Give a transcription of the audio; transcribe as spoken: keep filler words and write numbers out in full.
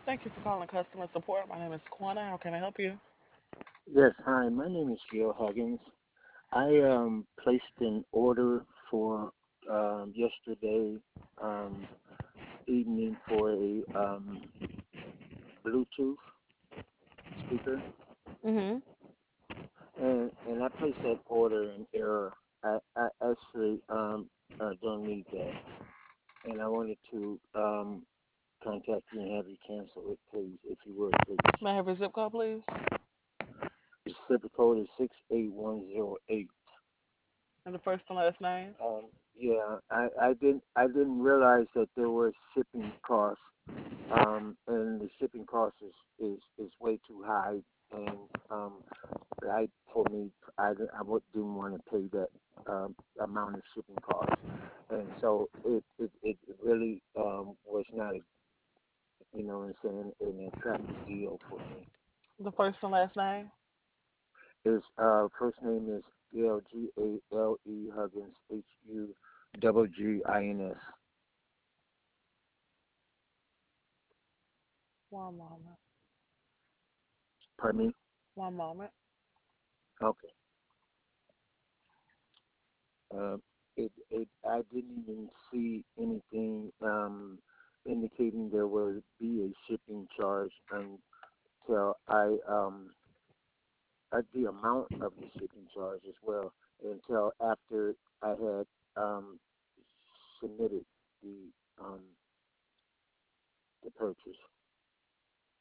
Thank you for calling customer support. My name is Quana. How can I help you? Yes, hi. My name is Gil Huggins. I um, placed an order for um, yesterday um, evening for a um, Bluetooth speaker, Mm-hmm. and and I placed that order in error. I, I actually um, uh, don't need that, and I wanted to um, contact you and have you cancel it, please, if you would, please. May I have your zip code, please? The zip code is six eight one zero eight. And the first and last name? Um, yeah, I, I didn't I didn't realize that there were shipping costs, um, and the shipping cost is, is, is way too high, and um, I for me I, I would- didn't want to pay that um, amount of shipping costs, and so it it, it really um, was not a, you know what I'm saying, an attractive deal for me. The first and last name? His uh, first name is Gail G A L E Huggins H U double G I N S. One moment. Pardon me. One moment. Okay. Um, it, it, I didn't even see anything um, indicating there would be a shipping charge until I, um, uh, the amount of the shipping charge as well, until after I had um, submitted the um, the purchase.